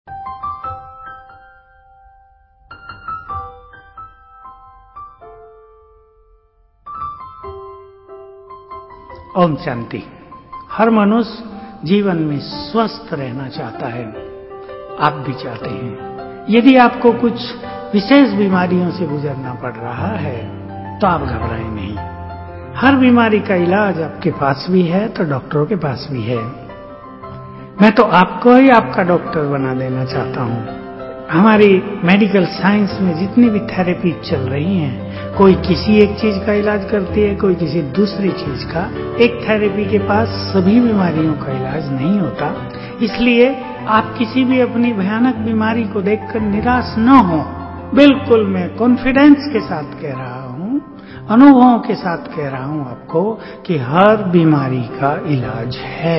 ओम शांति। हर मनुष्य जीवन में स्वस्थ रहना चाहता है, आप भी चाहते हैं। यदि आपको कुछ विशेष बीमारियों से गुजरना पड़ रहा है तो आप घबराएं नहीं। हर बीमारी का इलाज आपके पास भी है तो डॉक्टरों के पास भी है। मैं तो आपको ही आपका डॉक्टर बना देना चाहता हूं। हमारी मेडिकल साइंस में जितनी भी थेरेपी चल रही हैं, कोई किसी एक चीज का इलाज करती है, कोई किसी दूसरी चीज का। एक थेरेपी के पास सभी बीमारियों का इलाज नहीं होता। इसलिए आप किसी भी अपनी भयानक बीमारी को देखकर निराश न हो। बिल्कुल मैं कॉन्फिडेंस के साथ कह रहा हूं, अनुभवों के साथ कह रहा हूं आपको कि हर बीमारी का इलाज है।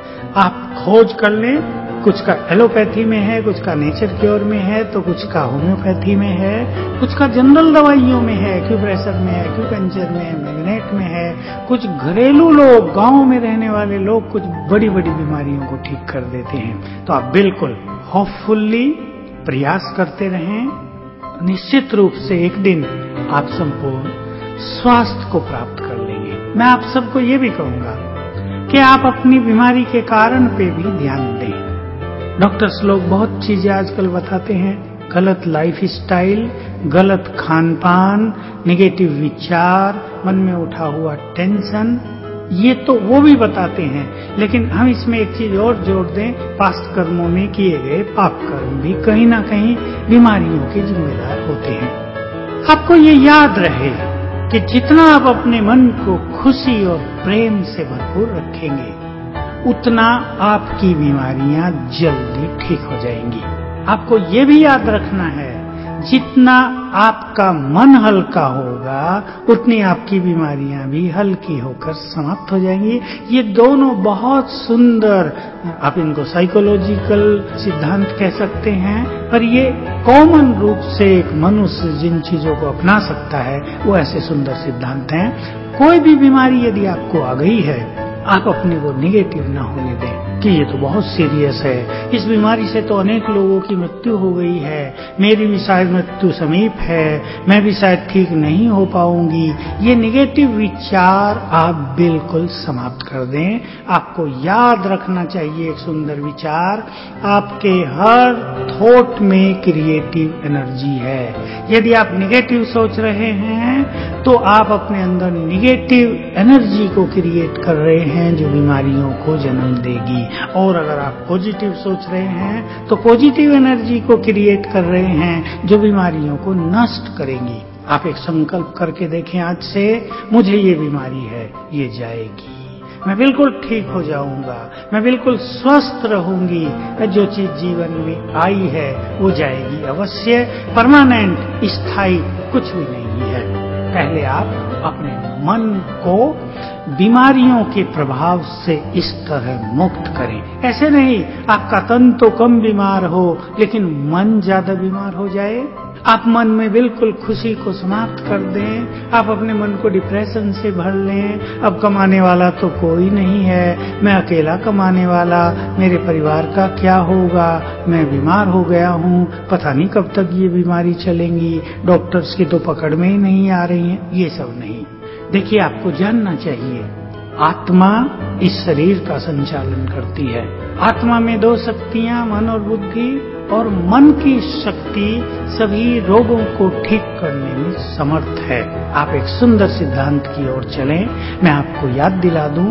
आप खोज कर लें। कुछ का एलोपैथी में है, कुछ का नेचर क्योर में है, तो कुछ का होम्योपैथी में है, कुछ का जनरल दवाइयों में है, एक्यूप्रेशर में है, एक्यूपंक्चर में है, मैग्नेट में है। कुछ घरेलू लोग, गांव में रहने वाले लोग कुछ बड़ी बड़ी बीमारियों को ठीक कर देते हैं। तो आप बिल्कुल होपफुली प्रयास करते रहें। निश्चित रूप से एक दिन आप संपूर्ण स्वास्थ्य को प्राप्त कर लेंगे। मैं आप सबको ये भी कहूंगा कि आप अपनी बीमारी के कारण पे भी ध्यान दें। डॉक्टर्स लोग बहुत चीजें आजकल बताते हैं, गलत लाइफ स्टाइल, गलत खान पान, नेगेटिव विचार, मन में उठा हुआ टेंशन, ये तो वो भी बताते हैं। लेकिन हम इसमें एक चीज और जोड़ दें, पास्ट कर्मों में किए गए पाप कर्म भी कहीं ना कहीं बीमारियों के जिम्मेदार होते हैं। आपको ये याद रहे कि जितना आप अपने मन को खुशी और प्रेम से भरपूर रखेंगे, उतना आपकी बीमारियां जल्दी ठीक हो जाएंगी। आपको ये भी याद रखना है, जितना आपका मन हल्का होगा उतनी आपकी बीमारियां भी हल्की होकर समाप्त हो जाएंगी। ये दोनों बहुत सुंदर, आप इनको साइकोलॉजिकल सिद्धांत कह सकते हैं, पर ये कॉमन रूप से एक मनुष्य जिन चीजों को अपना सकता है वो ऐसे सुंदर सिद्धांत हैं। कोई भी बीमारी यदि आपको आ गई है, आप अपने को निगेटिव ना होने दें कि ये तो बहुत सीरियस है, इस बीमारी से तो अनेक लोगों की मृत्यु हो गई है, मेरी भी शायद मृत्यु समीप है, मैं भी शायद ठीक नहीं हो पाऊंगी। ये निगेटिव विचार आप बिल्कुल समाप्त कर दें। आपको याद रखना चाहिए एक सुंदर विचार, आपके हर थॉट में क्रिएटिव एनर्जी है। यदि आप निगेटिव सोच रहे हैं तो आप अपने अंदर निगेटिव एनर्जी को क्रिएट कर रहे हैं जो बीमारियों को जन्म देगी। और अगर आप पॉजिटिव सोच रहे हैं तो पॉजिटिव एनर्जी को क्रिएट कर रहे हैं जो बीमारियों को नष्ट करेंगी। आप एक संकल्प करके देखें, आज से मुझे ये बीमारी है, ये जाएगी, मैं बिल्कुल ठीक हो जाऊंगा, मैं बिल्कुल स्वस्थ रहूंगी। जो चीज जीवन में आई है वो जाएगी अवश्य। परमानेंट, स्थायी कुछ भी नहीं है। पहले आप अपने मन को बीमारियों के प्रभाव से इस तरह मुक्त करें। ऐसे नहीं आपका तन तो कम बीमार हो लेकिन मन ज्यादा बीमार हो जाए। आप मन में बिल्कुल खुशी को समाप्त कर दें। आप अपने मन को डिप्रेशन से भर लें। अब कमाने वाला तो कोई नहीं है, मैं अकेला कमाने वाला, मेरे परिवार का क्या होगा, मैं बीमार हो गया हूँ, पता नहीं कब तक ये बीमारी चलेंगी, डॉक्टर्स की तो पकड़ में ही नहीं आ रही है। ये सब नहीं। देखिए, आपको जानना चाहिए, आत्मा इस शरीर का संचालन करती है। आत्मा में दो शक्तियां, मन और बुद्धि, और मन की शक्ति सभी रोगों को ठीक करने में समर्थ है। आप एक सुंदर सिद्धांत की ओर चलें। मैं आपको याद दिला दूं,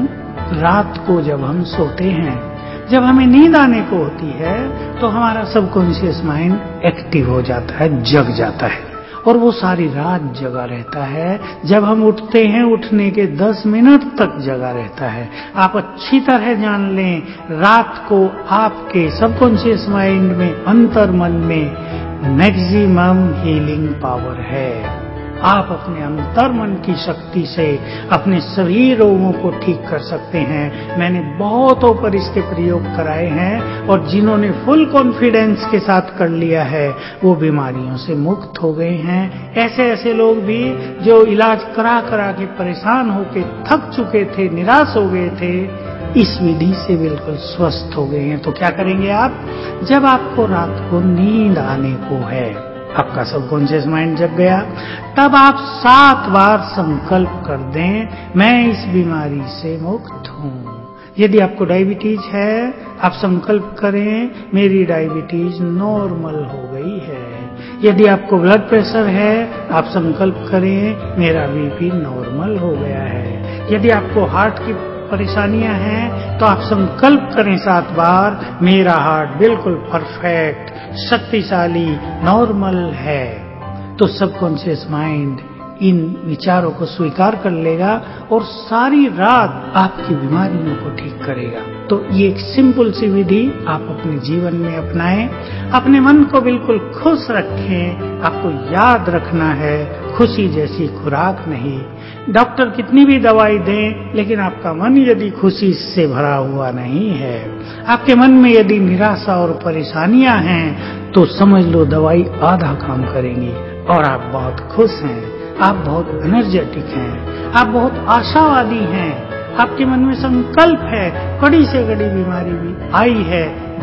रात को जब हम सोते हैं, जब हमें नींद आने को होती है तो हमारा सबकॉन्शियस माइंड एक्टिव हो जाता है, जग जाता है, और वो सारी रात जगा रहता है। जब हम उठते हैं, उठने के 10 मिनट तक जगा रहता है। आप अच्छी तरह जान लें, रात को आपके सबकॉन्शियस माइंड में, अंतर मन में मैक्सिमम हीलिंग पावर है। आप अपने अंतर मन की शक्ति से अपने सभी रोगों को ठीक कर सकते हैं। मैंने बहुतों पर इसके प्रयोग कराए हैं और जिन्होंने फुल कॉन्फिडेंस के साथ कर लिया है वो बीमारियों से मुक्त हो गए हैं। ऐसे ऐसे लोग भी जो इलाज करा करा के परेशान होके थक चुके थे, निराश हो गए थे, इस विधि से बिल्कुल स्वस्थ हो गए हैं। तो क्या करेंगे आप? जब आपको रात को नींद आने को है, आपका सबकॉन्शियस माइंड जग गया, तब आप 7 बार संकल्प कर दें, मैं इस बीमारी से मुक्त हूं। यदि आपको डायबिटीज है, आप संकल्प करें, मेरी डायबिटीज नॉर्मल हो गई है। यदि आपको ब्लड प्रेशर है, आप संकल्प करें, मेरा बीपी नॉर्मल हो गया है। यदि आपको हार्ट की परेशानियां हैं, तो आप संकल्प करें 7 बार, मेरा हार्ट बिल्कुल परफेक्ट, शक्तिशाली, नॉर्मल है। तो सबकॉन्शियस माइंड इन विचारों को स्वीकार कर लेगा और सारी रात आपकी बीमारियों को ठीक करेगा। तो ये एक सिंपल सी विधि आप अपने जीवन में अपनाएं। अपने मन को बिल्कुल खुश रखें। आपको याद रखना है, खुशी जैसी खुराक नहीं। डॉक्टर कितनी भी दवाई दें, लेकिन आपका मन यदि खुशी से भरा हुआ नहीं है, आपके मन में यदि निराशा और परेशानियां हैं, तो समझ लो दवाई आधा काम करेंगी और आप बहुत खुश हैं, आप बहुत एनर्जेटिक हैं, आप बहुत आशावादी हैं, आपके मन में संकल्प है, कड़ी से कड़ी बीमारी भी आई है,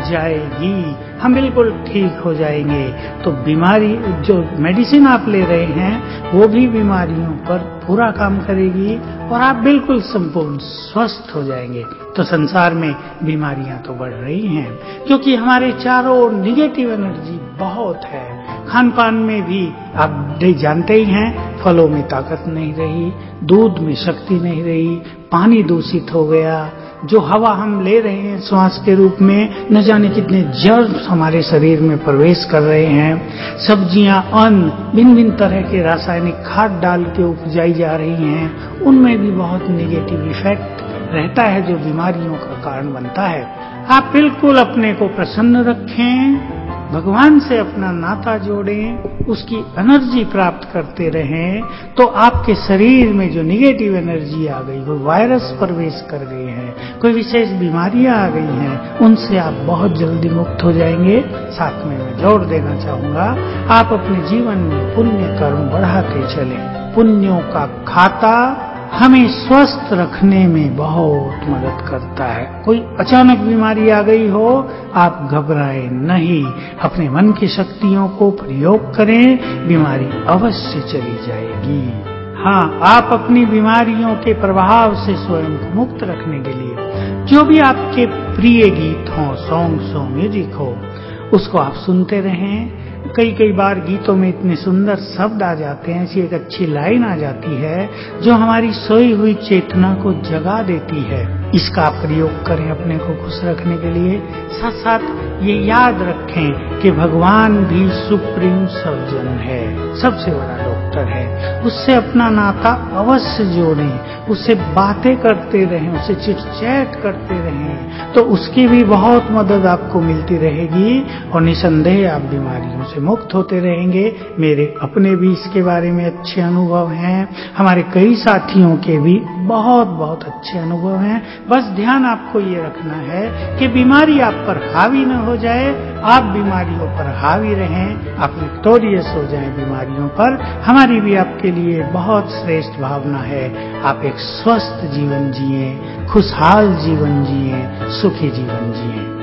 जाएगी, हम बिल्कुल ठीक हो जाएंगे। तो बीमारी, जो मेडिसिन आप ले रहे हैं, वो भी बीमारियों पर पूरा काम करेगी और आप बिल्कुल संपूर्ण स्वस्थ हो जाएंगे। तो संसार में बीमारियां तो बढ़ रही हैं, क्योंकि हमारे चारों ओर निगेटिव एनर्जी बहुत है। खान पान में भी आप जानते ही हैं, फलों में ताकत नहीं रही, दूध में शक्ति नहीं रही, पानी दूषित हो गया, जो हवा हम ले रहे हैं श्वास के रूप में, न जाने कितने जर्म्स हमारे शरीर में प्रवेश कर रहे हैं। सब्जियां, अन्न भिन्न भिन्न तरह के रासायनिक खाद डाल के उपजाई जा रही हैं, उनमें भी बहुत नेगेटिव इफेक्ट रहता है, जो बीमारियों का कारण बनता है। आप बिल्कुल अपने को प्रसन्न रखें, भगवान से अपना नाता जोड़ें, उसकी एनर्जी प्राप्त करते रहें, तो आपके शरीर में जो निगेटिव एनर्जी आ गई, कोई वायरस प्रवेश कर गए हैं, कोई विशेष बीमारियां आ गई हैं, उनसे आप बहुत जल्दी मुक्त हो जाएंगे। साथ में मैं जोड़ देना चाहूंगा, आप अपने जीवन में पुण्य कर्म बढ़ाते चलें। पुण्यों का खाता हमें स्वस्थ रखने में बहुत मदद करता है। कोई अचानक बीमारी आ गई हो, आप घबराएं नहीं, अपने मन की शक्तियों को प्रयोग करें, बीमारी अवश्य चली जाएगी। हाँ, आप अपनी बीमारियों के प्रभाव से स्वयं को मुक्त रखने के लिए जो भी आपके प्रिय गीत हो, सॉन्ग्स हो, म्यूजिक हो, उसको आप सुनते रहें। कई बार गीतों में इतने सुंदर शब्द आ जाते हैं, ऐसी एक अच्छी लाइन आ जाती है जो हमारी सोई हुई चेतना को जगा देती है। इसका आप प्रयोग करें अपने को खुश रखने के लिए। साथ साथ ये याद रखें कि भगवान भी सुप्रीम सर्जन है, सबसे बड़ा डॉक्टर है। उससे अपना नाता अवश्य जोड़ें, उससे बातें करते रहें, उससे चिट चैट करते रहें, तो उसकी भी बहुत मदद आपको मिलती रहेगी और निसंदेह आप बीमारियों से मुक्त होते रहेंगे। मेरे अपने भी इसके बारे में अच्छे अनुभव हैं, हमारे कई साथियों के भी बहुत अच्छे अनुभव हैं। बस ध्यान आपको ये रखना है कि बीमारी आप पर हावी न हो जाए, आप बीमारियों पर हावी रहें, आप विक्टोरियस हो जाएं बीमारियों पर। हमारी भी आपके लिए बहुत श्रेष्ठ भावना है, आप एक स्वस्थ जीवन जिएं, खुशहाल जीवन जिएं, सुखी जीवन जिएं।